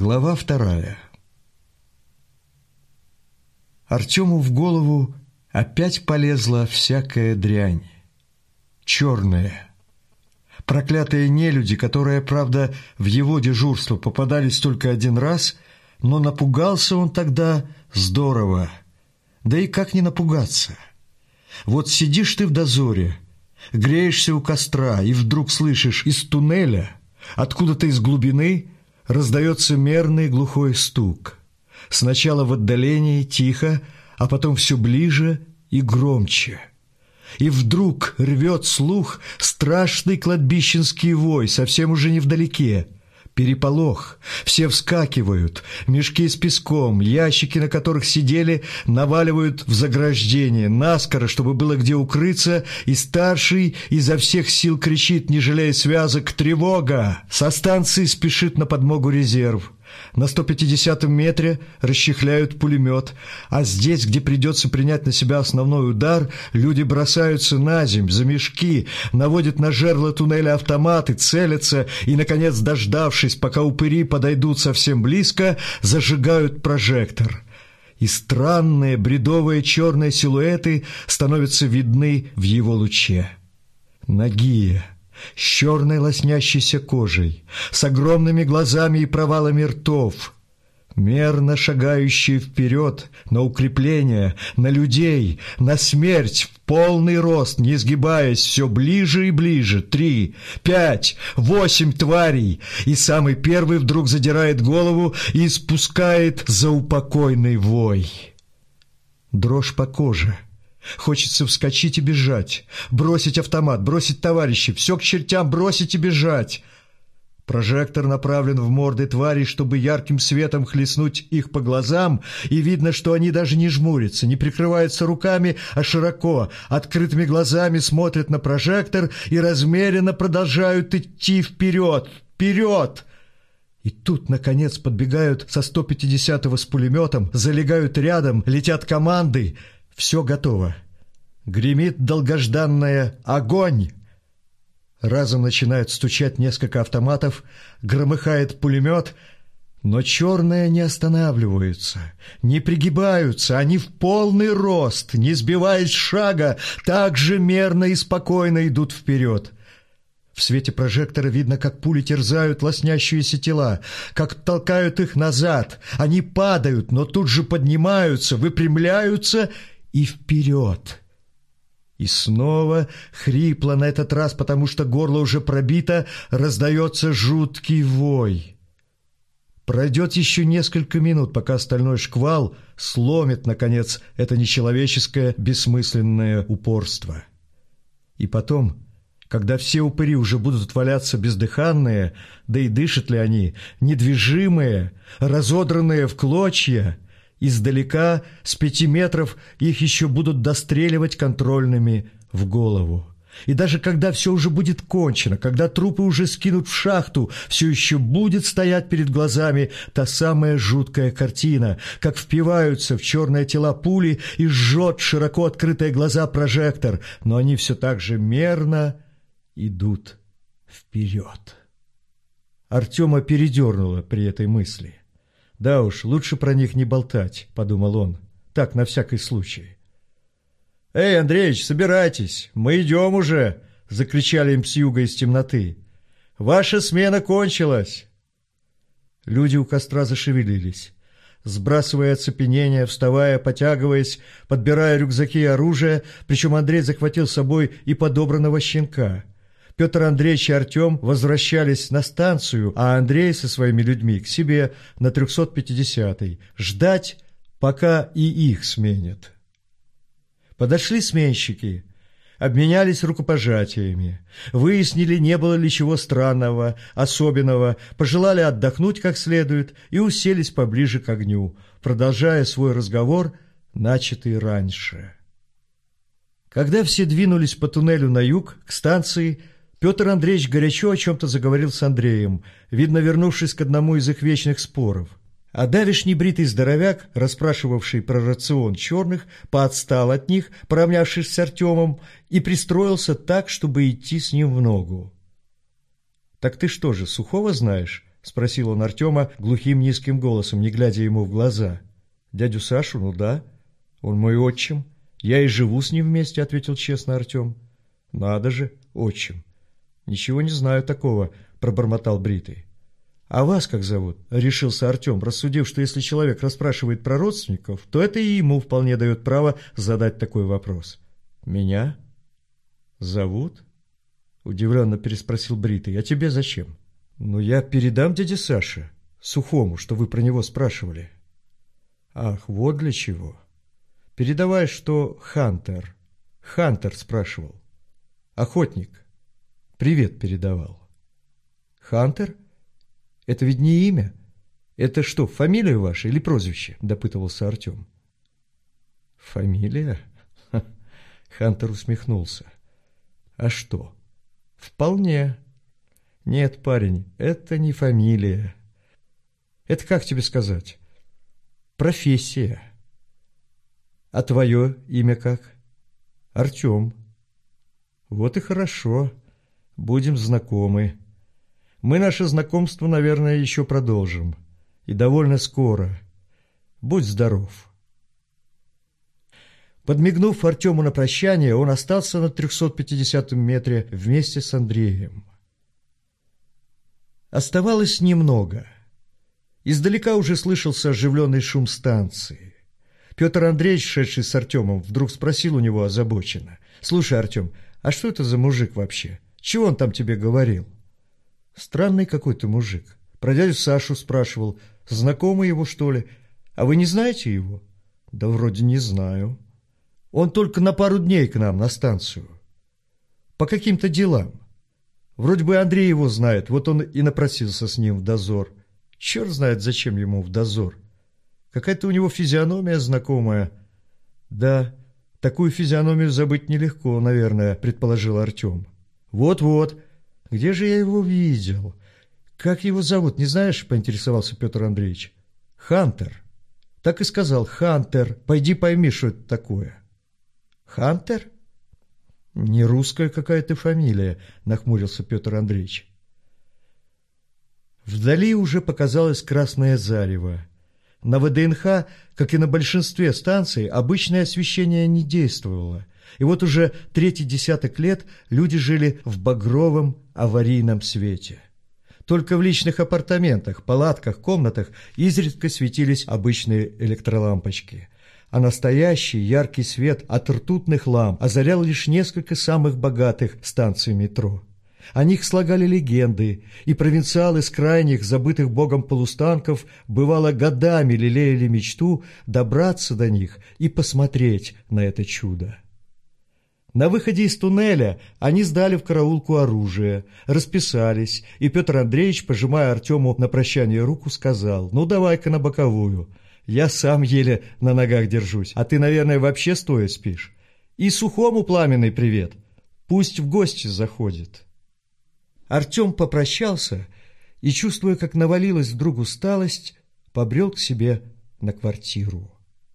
Глава 2. Артему в голову опять полезла всякая дрянь. Черная. Проклятые нелюди, которые, правда, в его дежурство попадались только один раз, но напугался он тогда здорово. Да и как не напугаться? Вот сидишь ты в дозоре, греешься у костра, и вдруг слышишь из туннеля, откуда-то из глубины, раздается мерный глухой стук. Сначала в отдалении тихо, а потом все ближе и громче. И вдруг рвет слух страшный кладбищенский вой, совсем уже невдалеке. Переполох, все вскакивают, мешки с песком, ящики, на которых сидели, наваливают в заграждение, наскоро, чтобы было где укрыться, и старший изо всех сил кричит, не жалея связок: «Тревога!». Со станции спешит на подмогу резерв. На 150-м метре расчехляют пулемет, а здесь, где придется принять на себя основной удар, люди бросаются на земь, за мешки, наводят на жерло туннеля автоматы, целятся и, наконец, дождавшись, пока упыри подойдут совсем близко, зажигают прожектор. И странные бредовые черные силуэты становятся видны в его луче. Нагие, с черной лоснящейся кожей, с огромными глазами и провалами ртов, мерно шагающие вперед на укрепление, на людей, на смерть, в полный рост, не изгибаясь, все ближе и ближе. 3, 5, 8 тварей, и самый первый вдруг задирает голову и испускает заупокойный вой. Дрожь по коже. Хочется вскочить и бежать, бросить автомат, бросить товарищей, все к чертям бросить и бежать. Прожектор направлен в морды тварей, чтобы ярким светом хлестнуть их по глазам, и видно, что они даже не жмурятся, не прикрываются руками, а широко, открытыми глазами смотрят на прожектор и размеренно продолжают идти вперед, вперед. И тут, наконец, подбегают со 150-го с пулеметом, залегают рядом, летят команды. Все готово. Гремит долгожданное «Огонь!». Разом начинают стучать несколько автоматов, громыхает пулемет, но черные не останавливаются, не пригибаются, они в полный рост, не сбиваясь с шага, так же мерно и спокойно идут вперед. В свете прожектора видно, как пули терзают лоснящиеся тела, как толкают их назад. Они падают, но тут же поднимаются, выпрямляются и вперед. И снова, хрипло на этот раз, потому что горло уже пробито, раздается жуткий вой. Пройдет еще несколько минут, пока стальной шквал сломит, наконец, это нечеловеческое бессмысленное упорство. И потом, когда все упыри уже будут валяться бездыханные, да и дышат ли они, недвижимые, разодранные в клочья, издалека, с 5 метров, их еще будут достреливать контрольными в голову. И даже когда все уже будет кончено, когда трупы уже скинут в шахту, все еще будет стоять перед глазами та самая жуткая картина, как впиваются в черные тела пули и жжет широко открытые глаза прожектор, но они все так же мерно идут вперед. Артема передернуло при этой мысли. «Да уж, лучше про них не болтать», — подумал он, — «так, на всякий случай». «Эй, Андреич, собирайтесь, мы идем уже!» — закричали им с юга из темноты. «Ваша смена кончилась!» Люди у костра зашевелились, сбрасывая оцепенение, вставая, потягиваясь, подбирая рюкзаки и оружие, причем Андрей захватил с собой и подобранного щенка. Петр Андреевич и Артем возвращались на станцию, а Андрей со своими людьми к себе на 350-й, ждать, пока и их сменят. Подошли сменщики, обменялись рукопожатиями, выяснили, не было ли чего странного, особенного, пожелали отдохнуть как следует и уселись поближе к огню, продолжая свой разговор, начатый раньше. Когда все двинулись по туннелю на юг, к станции, Петр Андреевич горячо о чем-то заговорил с Андреем, видно, вернувшись к одному из их вечных споров. А давешний бритый здоровяк, расспрашивавший про рацион черных, поотстал от них, поравнявшись с Артемом, и пристроился так, чтобы идти с ним в ногу. «Так ты что же, Сухого знаешь?» — спросил он Артема глухим низким голосом, не глядя ему в глаза. «Дядю Сашу? Ну да. Он мой отчим. Я и живу с ним вместе», — ответил честно Артем. «Надо же, отчим. Ничего не знаю такого», — пробормотал Бритый. «А вас как зовут?» — решился Артем, рассудив, что если человек расспрашивает про родственников, то это и ему вполне дает право задать такой вопрос. «Меня зовут?» — удивленно переспросил Бритый. «А тебе зачем?» «Ну, я передам дяде Саше, Сухому, что вы про него спрашивали». «Ах, вот для чего. Передавай, что Хантер спрашивал. Охотник. Привет передавал». «Хантер? Это ведь не имя. Это что, фамилия ваша или прозвище?» – допытывался Артем. «Фамилия?» – Хантер усмехнулся. «А что? Вполне. Нет, парень, это не фамилия. Это, как тебе сказать, профессия. А твое имя как?» «Артем». «Вот и хорошо. Будем знакомы. Мы наше знакомство, наверное, еще продолжим. И довольно скоро. Будь здоров». Подмигнув Артему на прощание, он остался на 350-м метре вместе с Андреем. Оставалось немного. Издалека уже слышался оживленный шум станции. Петр Андреевич, шедший с Артемом, вдруг спросил у него озабоченно: «Слушай, Артем, а что это за мужик вообще? Чего он там тебе говорил?» «Странный какой-то мужик. Про дядю Сашу спрашивал. Знакомый его, что ли? А вы не знаете его?» «Да вроде не знаю. Он только на пару дней к нам на станцию. По каким-то делам. Вроде бы Андрей его знает, вот он и напросился с ним в дозор. Черт знает, зачем ему в дозор. Какая-то у него физиономия знакомая». «Да, такую физиономию забыть нелегко, наверное», — предположил Артем. «Вот-вот. Где же я его видел? Как его зовут, не знаешь?» — поинтересовался Петр Андреевич. «Хантер». Так и сказал: «Хантер. Пойди пойми, что это такое». «Хантер? Не русская какая-то фамилия», — нахмурился Петр Андреевич. Вдали уже показалось красное зарево. На ВДНХ, как и на большинстве станций, обычное освещение не действовало. И вот уже третий десяток лет люди жили в багровом аварийном свете. Только в личных апартаментах, палатках, комнатах изредка светились обычные электролампочки. А настоящий яркий свет от ртутных ламп озарял лишь несколько самых богатых станций метро. О них слагали легенды, и провинциалы с крайних, забытых богом полустанков, бывало, годами лелеяли мечту добраться до них и посмотреть на это чудо. На выходе из туннеля они сдали в караулку оружие, расписались, и Петр Андреевич, пожимая Артему на прощание руку, сказал: «Ну, давай-ка на боковую. Я сам еле на ногах держусь, а ты, наверное, вообще стоя спишь. И Сухому пламенный привет. Пусть в гости заходит». Артем попрощался и, чувствуя, как навалилась вдруг усталость, побрел к себе на квартиру.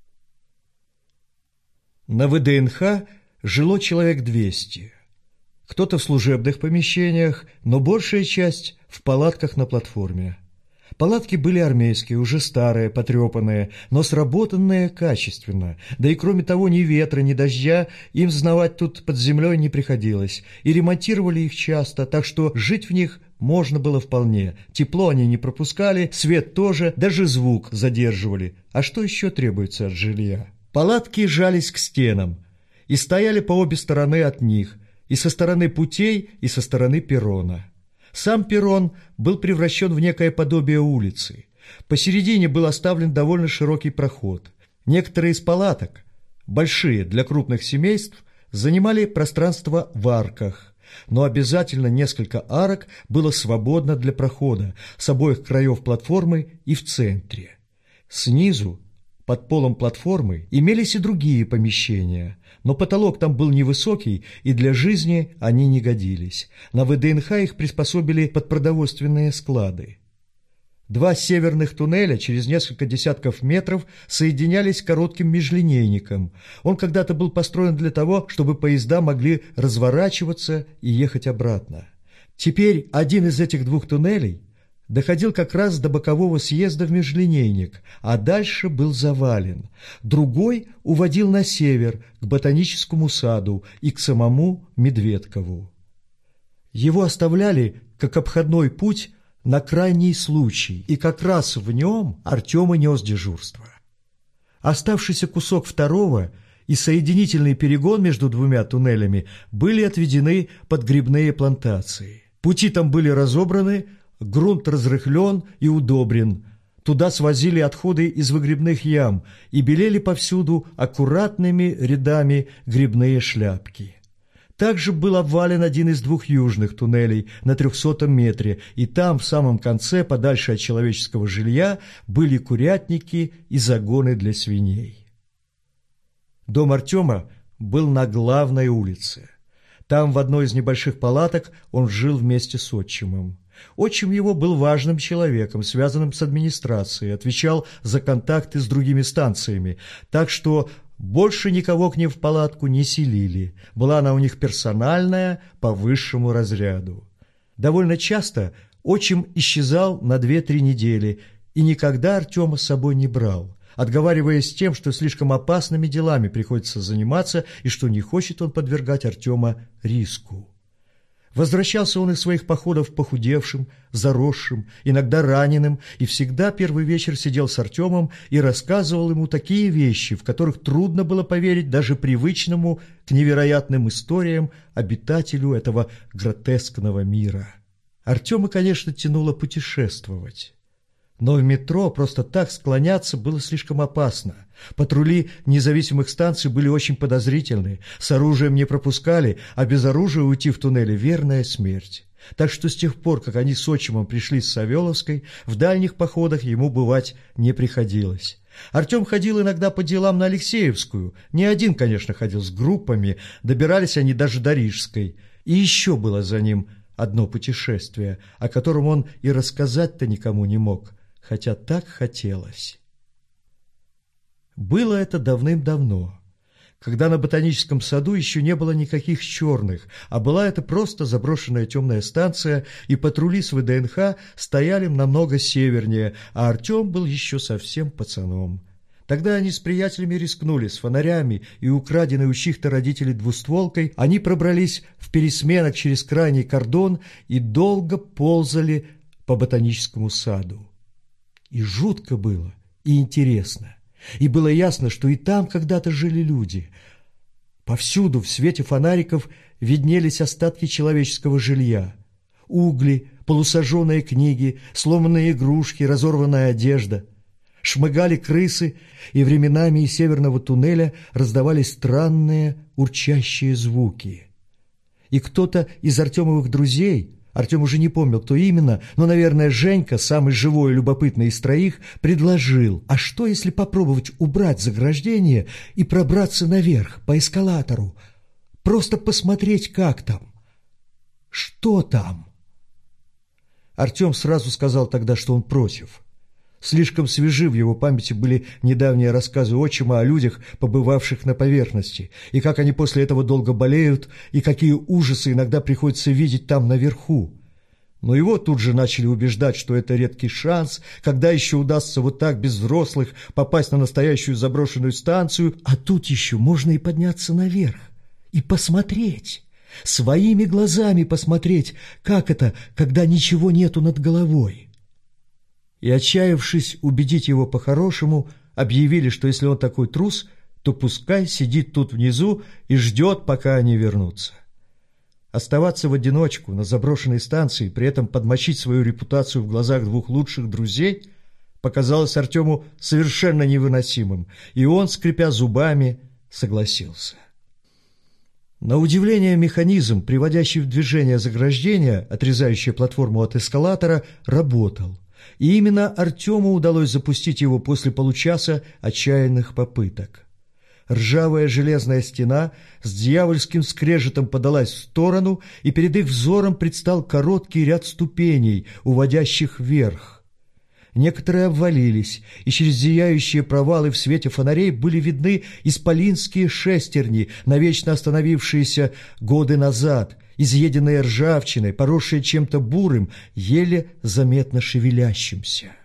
На ВДНХ жило человек 200. Кто-то в служебных помещениях, но большая часть в палатках на платформе. Палатки были армейские, уже старые, потрепанные, но сработанные качественно. Да и кроме того, ни ветра, ни дождя им знавать тут под землей не приходилось. И ремонтировали их часто, так что жить в них можно было вполне. Тепло они не пропускали, свет тоже, даже звук задерживали. А что еще требуется от жилья? Палатки жались к стенам и стояли по обе стороны от них, и со стороны путей, и со стороны перрона. Сам перрон был превращен в некое подобие улицы. Посередине был оставлен довольно широкий проход. Некоторые из палаток, большие для крупных семейств, занимали пространство в арках, но обязательно несколько арок было свободно для прохода с обоих краев платформы и в центре. Снизу, под полом платформы, имелись и другие помещения, но потолок там был невысокий, и для жизни они не годились. На ВДНХ их приспособили под продовольственные склады. Два северных туннеля через несколько десятков метров соединялись коротким межлинейником. Он когда-то был построен для того, чтобы поезда могли разворачиваться и ехать обратно. Теперь один из этих двух туннелей доходил как раз до бокового съезда в межлинейник, а дальше был завален. Другой уводил на север, к ботаническому саду и к самому Медведкову. Его оставляли как обходной путь на крайний случай, и как раз в нем Артем и нес дежурство. Оставшийся кусок второго и соединительный перегон между двумя туннелями были отведены под грибные плантации. Пути там были разобраны, грунт разрыхлен и удобрен. Туда свозили отходы из выгребных ям и белели повсюду аккуратными рядами грибные шляпки. Также был обвален один из двух южных туннелей на 300-м метре, и там, в самом конце, подальше от человеческого жилья, были курятники и загоны для свиней. Дом Артема был на главной улице. Там, в одной из небольших палаток, он жил вместе с отчимом. Отчим его был важным человеком, связанным с администрацией, отвечал за контакты с другими станциями, так что больше никого к ним в палатку не селили. Была она у них персональная, по высшему разряду. Довольно часто отчим исчезал на 2-3 недели и никогда Артема с собой не брал, отговариваясь тем, что слишком опасными делами приходится заниматься и что не хочет он подвергать Артема риску. Возвращался он из своих походов похудевшим, заросшим, иногда раненым, и всегда первый вечер сидел с Артемом и рассказывал ему такие вещи, в которых трудно было поверить даже привычному к невероятным историям обитателю этого гротескного мира. Артема, конечно, тянуло путешествовать. Но в метро просто так склоняться было слишком опасно. Патрули независимых станций были очень подозрительны, с оружием не пропускали, а без оружия уйти в туннеле — верная смерть. Так что с тех пор, как они с отчимом пришли с Савеловской, в дальних походах ему бывать не приходилось. Артем ходил иногда по делам на Алексеевскую, не один, конечно, ходил с группами, добирались они даже до Рижской. И еще было за ним одно путешествие, о котором он и рассказать-то никому не мог, хотя так хотелось. Было это давным-давно, когда на ботаническом саду еще не было никаких черных, а была это просто заброшенная темная станция, и патрули с ВДНХ стояли намного севернее, а Артем был еще совсем пацаном. Тогда они с приятелями рискнули, с фонарями и украденной у чьих-то родителей двустволкой, они пробрались в пересменок через крайний кордон и долго ползали по ботаническому саду. И жутко было, и интересно. И было ясно, что и там когда-то жили люди. Повсюду в свете фонариков виднелись остатки человеческого жилья. Угли, полусожженные книги, сломанные игрушки, разорванная одежда. Шмыгали крысы, и временами из северного туннеля раздавались странные урчащие звуки. И кто-то из Артемовых друзей, Артем уже не помнил, кто именно, но, наверное, Женька, самый живой и любопытный из троих, предложил: а что, если попробовать убрать заграждение и пробраться наверх по эскалатору? Просто посмотреть, как там. Что там? Артем сразу сказал тогда, что он против. Слишком свежи в его памяти были недавние рассказы отчима о людях, побывавших на поверхности, и как они после этого долго болеют, и какие ужасы иногда приходится видеть там наверху. Но его тут же начали убеждать, что это редкий шанс, когда еще удастся вот так без взрослых попасть на настоящую заброшенную станцию, а тут еще можно и подняться наверх, и посмотреть, своими глазами посмотреть, как это, когда ничего нету над головой. И, отчаявшись убедить его по-хорошему, объявили, что если он такой трус, то пускай сидит тут внизу и ждет, пока они вернутся. Оставаться в одиночку на заброшенной станции, при этом подмочить свою репутацию в глазах двух лучших друзей, показалось Артему совершенно невыносимым, и он, скрипя зубами, согласился. На удивление, механизм, приводящий в движение заграждение, отрезающее платформу от эскалатора, работал. И именно Артему удалось запустить его после получаса отчаянных попыток. Ржавая железная стена с дьявольским скрежетом подалась в сторону, и перед их взором предстал короткий ряд ступеней, уводящих вверх. Некоторые обвалились, и через зияющие провалы в свете фонарей были видны исполинские шестерни, навечно остановившиеся годы назад, изъеденные ржавчиной, поросшие чем-то бурым, еле заметно шевелящимся.